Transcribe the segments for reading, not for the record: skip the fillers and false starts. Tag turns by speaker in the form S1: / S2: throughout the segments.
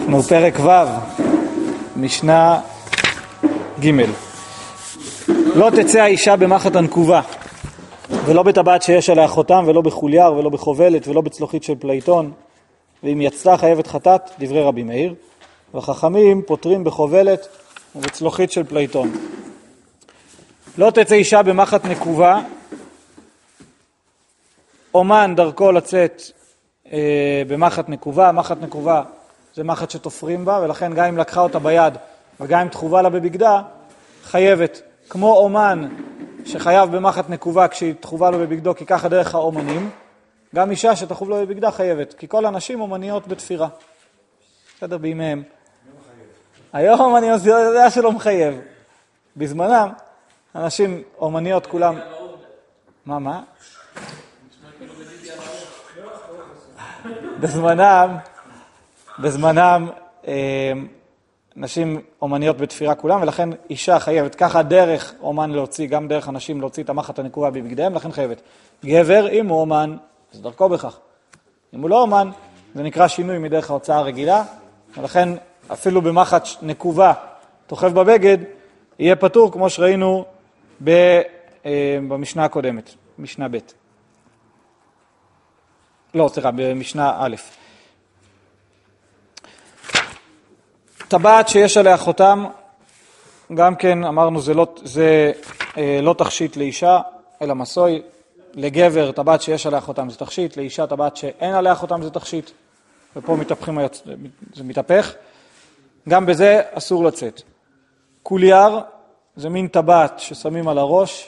S1: אנחנו פרק ו', משנה ג'. לא תצא האישה במחט הנקובה, ולא בטבעת שיש עליה חותם, ולא בחולייר, ולא בחובלת, ולא בצלוחית של פלייטון, ואם יצאה חייבת חטאת, דברי רבי מאיר, והחכמים פותרים בחובלת ובצלוחית של פלייטון. לא תצא אישה במחט נקובה, אומן דרכו לצאת במחט נקובה. מחט נקובה זה מחט שתופרים בה, ולכן גם אם לקחה אותה ביד וגם אם תחובה לה בבגדה, חייבת. כמו אומן שחייב במחט נקובה כשהיא תחובה לו בבגדו, כי ככה דרך האומנים, גם אישה שתחוב לו בבגדה חייבת, כי כל הנשים אומניות בתפירה. בסדר, בימיהם. היום אני יודע שלא מחייב. בזמנם, אנשים אומניות כולם... מה? בזמנם נשים אומניות בתפירה כולם, ולכן אישה חייבת. ככה דרך אומן להוציא, גם דרך אנשים להוציא את המחט הנקובה בבגדיהם, לכן חייבת. גבר, אם הוא אומן, אז דרכו בכך. אם הוא לא אומן, זה נקרא שינוי מדרך ההוצאה הרגילה, ולכן אפילו במחט נקובה תוכב בבגד, יהיה פטור כמו שראינו במשנה הקודמת, משנה ב'. לא, סליחה, במשנה א'. טבעת שיש עליה חותם, גם כן אמרנו זה לא תכשיט לאישה, אלא מסוי. לגבר טבעת שיש עליה חותם זה תכשיט, לאישה טבעת שאין עליה חותם זה תכשיט, ופה זה מתהפך. גם בזה אסור לצאת. קולייר זה מין טבעת ששמים על הראש,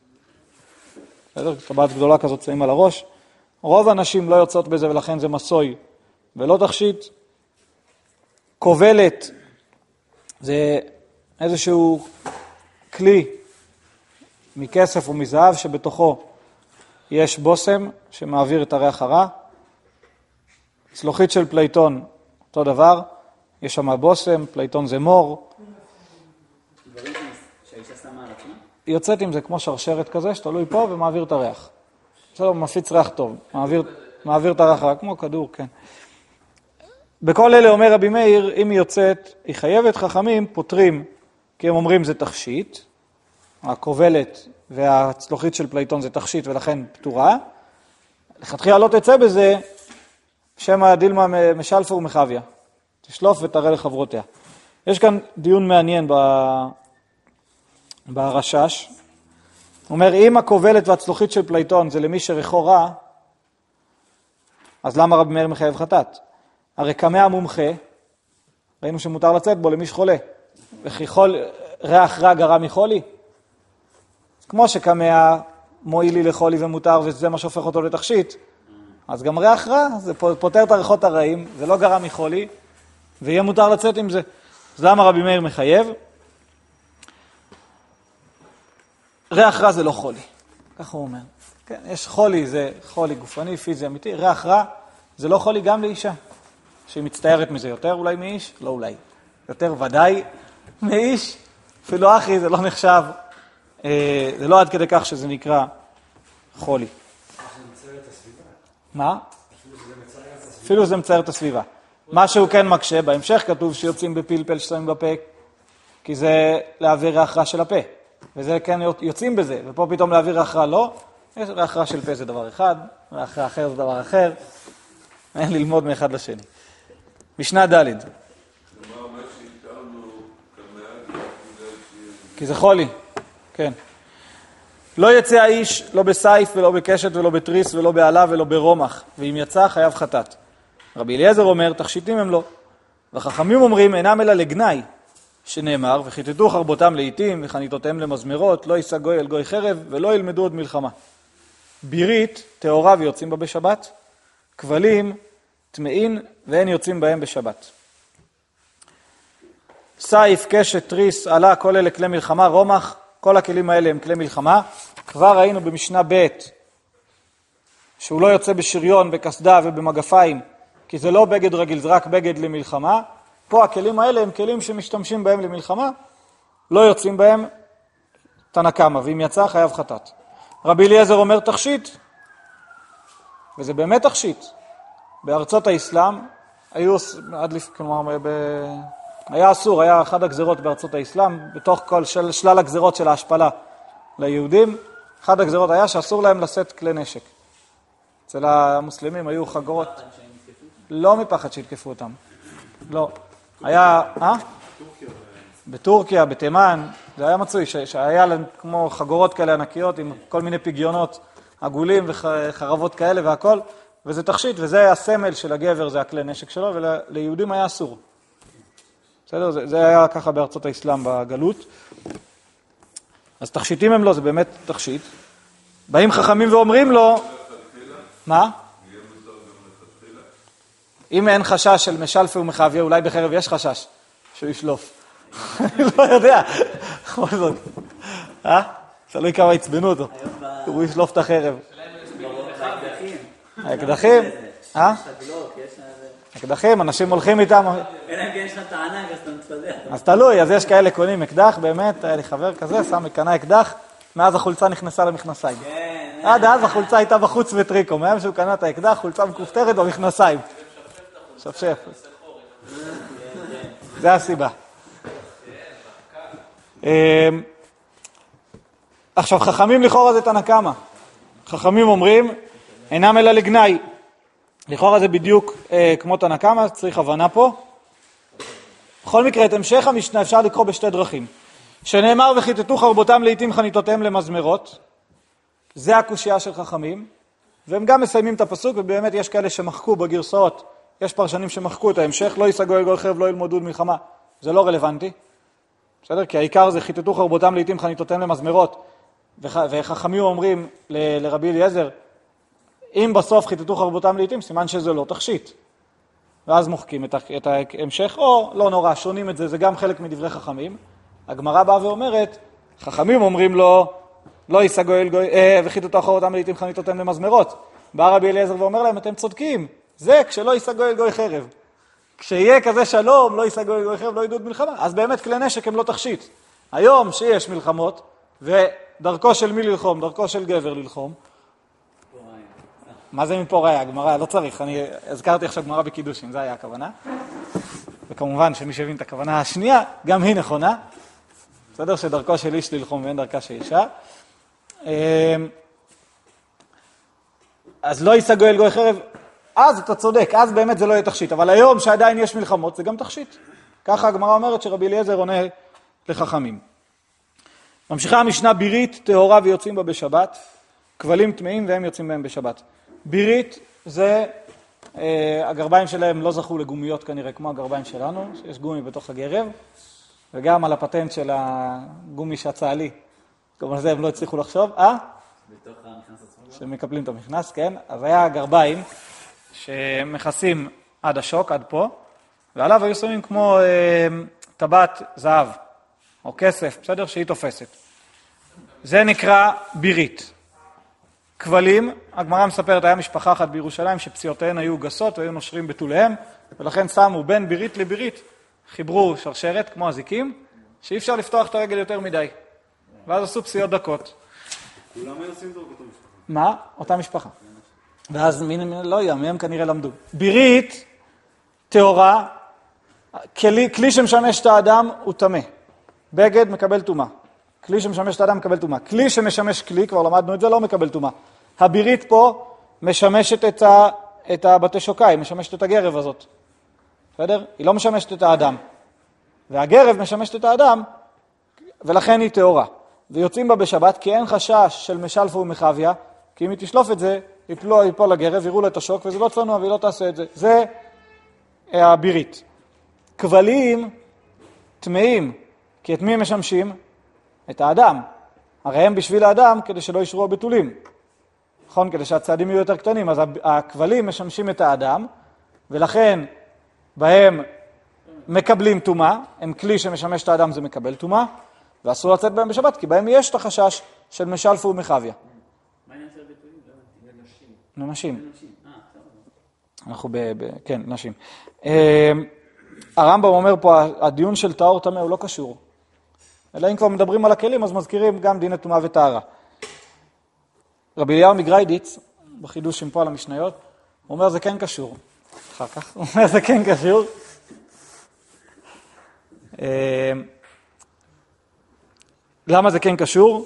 S1: טבעת גדולה כזאת שמים על הראש. רוב הנשים לא יוצאות בזה ולכן זה מסוי ולא תכשיט. כובלת זה איזשהו כלי מכסף או מזהב שבתוכו יש בוסם שמעביר את הריח הרע. צלוחית של פלייטון אותו דבר, יש שם בוסם, פלייטון זה מור.
S2: דברים שהאישה שמה על עצמה?
S1: היא יוצאת עם זה כמו שרשרת כזה שתלוי פה ומעביר את הריח. בסדר, מפיץ ריח טוב, מעביר את הריח הרע כמו כדור, כן. בכל אלה אומר רבי מאיר, אם היא יוצאת, היא חייבת. חכמים פותרים, כי הם אומרים זה תכשיט, הכובלת והצלוחית של פלייטון זה תכשיט ולכן פתורה. לכתחילה לא תצא בזה, שמא דילמה משלפה ומחביה. תשלוף ותראה לחברותיה. יש כאן דיון מעניין ברשש. הוא אומר, אם הכובלת והצלוחית של פלייטון זה למי שריחו רע, אז למה רבי מאיר מחייב חטאת? הרי קמא המומחה, ראינו שמותר לצאת בו למי שחולה. וכי ריח רע גרע מחולי? כמו שקמא מועיל לי לחולי ומותר, וזה מה שהופך אותו לתכשיט. אז גם ריח רע, זה פותר את הריחות הרעים, זה לא גרע מחולי, ויהיה מותר לצאת עם זה. אז למה רבי מאיר מחייב? ריח רע זה לא חולי. ככה הוא אומר. כן, יש חולי, זה חולי גופני, פיזי, אמיתי. ריח רע זה לא חולי גם לאישה. שהיא מצטערת מזה יותר אולי מאיש? לא אולי. יותר ודאי מאיש. אפילו אחי זה לא נחשב. זה לא עד כדי כך שזה נקרא חולי. מה? אפילו זה מצייר את הסביבה. מה שהוא כן מקשה, בהמשך כתוב שיוצאים בפלפל ששמים בפה, כי זה להעביר ריח רע של הפה. וזה כן יוצאים בזה, ופה פתאום להעביר ריח רע לא. יש ריח רע של פה זה דבר אחד, ריח רע אחר זה דבר אחר. אין ללמוד מאחד לשני. משנה ד'. כי זה חולי, כן. לא יצא האיש, לא בסייף ולא בקשת ולא בתריס ולא בעלה ולא ברומח, ואם יצא חייב חטאת. רבי אליעזר אומר, תכשיטים הם לא. והחכמים אומרים, אינם אלא לגנאי, שנאמר, וחיטטו חרבותם לעיתים וחניתותיהם למזמרות, לא יישא גוי אל גוי חרב ולא ילמדו עוד מלחמה. בירית, טהורה ויוצאים בה בשבת, כבלים, טמאין ואין יוצאים בהם בשבת. סייף, קשת, תריס, עלה, כל אלה כלי מלחמה, רומח, כל הכלים האלה הם כלי מלחמה. כבר ראינו במשנה ב' שהוא לא יוצא בשריון, בקסדה ובמגפיים, כי זה לא בגד רגיל, זה רק בגד למלחמה. פה הכלים האלה הם כלים שמשתמשים בהם למלחמה, לא יוצאים בהם תנא קמא, ואם יצא חייב חטאת. רבי אליעזר אומר תכשיט, וזה באמת תכשיט. בארצות האסלאם היו, כלומר, היה אסור, היה אחד הגזרות בארצות האסלאם, בתוך כל שלל הגזרות של ההשפלה ליהודים, אחד הגזרות היה שאסור להם לשאת כלי נשק. אצל המוסלמים היו חגורות, לא מפחד שיתקפו אותם, לא. היה, בטורקיה, בתימן, זה היה מצוי, שהיה להם כמו חגורות כאלה ענקיות עם כל מיני פגיונות עגולים וחרבות כאלה והכל, וזה תכשיט, וזה הסמל של הגבר, זה הכלי נשק שלו, וליהודים היה אסור. בסדר? זה היה ככה בארצות האסלאם בגלות. אז תכשיטים הם לא, זה באמת תכשיט. באים חכמים ואומרים לו, מה? אם אין חשש של משלפה ומחוויה, אולי בחרב יש חשש שהוא ישלוף. אני לא יודע. תלוי כמה יצבנו אותו. הוא ישלוף את החרב. האקדחים? אקדחים, אנשים הולכים איתם.
S2: אלא אם כן יש לך טענה, אז אתה מצטדק.
S1: אז תלוי, אז יש כאלה קונים אקדח, באמת, היה לי חבר כזה, שם קנה אקדח, מאז החולצה נכנסה למכנסיים. עד אז החולצה הייתה בחוץ וטריקו, מהם שהוא קנה את האקדח, חולצה מכופתרת במכנסיים. שפשף. זה הסיבה. עכשיו, חכמים לכאורה זה תנא קמא. חכמים אומרים, אינם אלא לגנאי. לכאורה זה בדיוק כמו תנא קמא, צריך הבנה פה. בכל מקרה, את המשך המשנה אפשר לקרוא בשתי דרכים. שנאמר וכיתתו חרבותם לעתים חניתותיהם למזמרות. זה הקושיה של חכמים. והם גם מסיימים את הפסוק, ובאמת יש כאלה שמחקו בגרסאות. יש פרשנים שמחקו את ההמשך, לא יישגו אל גוי חרב, לא ילמדו מלחמה. זה לא רלוונטי. בסדר? כי העיקר זה חיתתו חרבותם לעתים חניתותיהם למזמרות. וחכמים אומרים לרבי אליעזר, אם בסוף חיתתו חרבותם לעתים, סימן שזה לא תכשיט. ואז מוחקים את ההמשך, או לא נורא, שונים את זה, זה גם חלק מדברי חכמים. הגמרא באה ואומרת, חכמים אומרים לו, לא יישגו אל גוי, וחיתתו חרבותם לעתים חניתותיהם למזמרות. בא רבי אליעזר ואומר להם, אתם צודקים, זה כשלא יישגו אל גוי חרב. כשיהיה כזה שלום, לא יישגו אל גוי חרב, לא ידעו את מלחמה. אז באמת כלי נשק הם לא תכשיט. היום שיש מלחמות, ודרכו של מי ללחום, דרכו של גבר ללחום. מה זה מפה ראיה? גמרא, לא צריך. אני הזכרתי עכשיו גמרא בקידושים, זה היה הכוונה. וכמובן שמי שהבין את הכוונה השנייה, גם היא נכונה. בסדר שדרכו של איש ללחום ואין דרכה של אישה. אז לא יישגו אל גוי חרב, אז אתה צודק, אז באמת זה לא יהיה תכשיט. אבל היום שעדיין יש מלחמות, זה גם תכשיט. ככה הגמרא אומרת שרבי אליעזר עונה לחכמים. ממשיכה המשנה בירית, טהורה ויוצאים בה בשבת. כבלים טמאים והם יוצאים בהם בשבת. בירית זה, הגרביים שלהם לא זכו לגומיות כנראה כמו הגרביים שלנו, שיש גומי בתוך הגרב, וגם על הפטנט של הגומי שהצהלי, כמו זה הם לא הצליחו לחשוב,
S2: בתוך המכנס עצמו?
S1: שמקפלים את המכנס, כן. אז היה גרביים שמכסים עד השוק, עד פה, ועליו היו שמים כמו טבעת זהב, או כסף, בסדר? שהיא תופסת. זה נקרא בירית. כבלים, הגמרא מספרת, היה משפחה אחת בירושלים שפציעותיהן היו גסות והיו נושרים בתוליהם, ולכן שמו בין בירית לבירית, חיברו שרשרת כמו הזיקים, שאי אפשר לפתוח את הרגל יותר מדי. ואז עשו פציעות דקות.
S3: כולם היו עושים דרך אותה משפחה.
S1: מה? אותה משפחה. ואז לא יודע, מהם כנראה למדו. בירית, טהורה, כלי שמשמש את האדם הוא טמא. בגד מקבל טומאה. כלי שמשמש את האדם מקבל טומאה. כלי שמשמש כלי, כבר למדנו את זה, לא מקבל טומאה. הבירית פה משמשת את הבתי שוקיים, משמשת את הגרב הזאת. בסדר? היא לא משמשת את האדם. והגרב משמשת את האדם, ולכן היא טהורה. ויוצאים בה בשבת, כי אין חשש של משלפה ומחוויה, כי אם היא תשלוף את זה, ייפול לגרב, יראו לה את השוק, וזה לא צנוע, והיא לא תעשה את זה. זה הבירית. כבלים טמאים, כי את מי הם משמשים? את האדם. הרי הם בשביל האדם כדי שלא ישרו הבתולים. נכון? כדי שהצעדים יהיו יותר קטנים. אז הכבלים משמשים את האדם, ולכן בהם מקבלים טומאה, הם כלי שמשמש את האדם זה מקבל טומאה, ואסור לצאת בהם בשבת, כי בהם יש את החשש של משלפה ומחוויה.
S2: מה העניין של הבתולים? לנשים.
S1: לנשים.
S2: לנשים.
S1: אנחנו כן, נשים. הרמב"ם אומר פה, הדיון של טהור טמא הוא לא קשור. אלא אם כבר מדברים על הכלים, אז מזכירים גם דיני טומאה וטהרה. רבי אליהו מגריידיץ, בחידוש עם פה על המשניות, הוא אומר זה כן קשור. אחר כך, הוא אומר, זה כן קשור. למה זה כן קשור?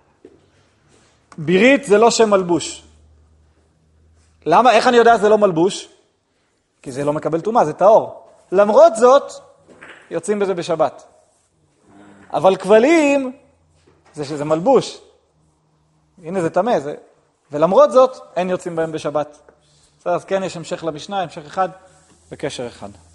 S1: בירית זה לא שם מלבוש. למה? איך אני יודע שזה לא מלבוש? כי זה לא מקבל טומאה, זה טהור. למרות זאת, יוצאים בזה בשבת. אבל כבלים, זה שזה מלבוש. הנה זה טמא, זה... ולמרות זאת, אין יוצאים בהם בשבת. אז כן, יש המשך למשנה, המשך אחד וקשר אחד.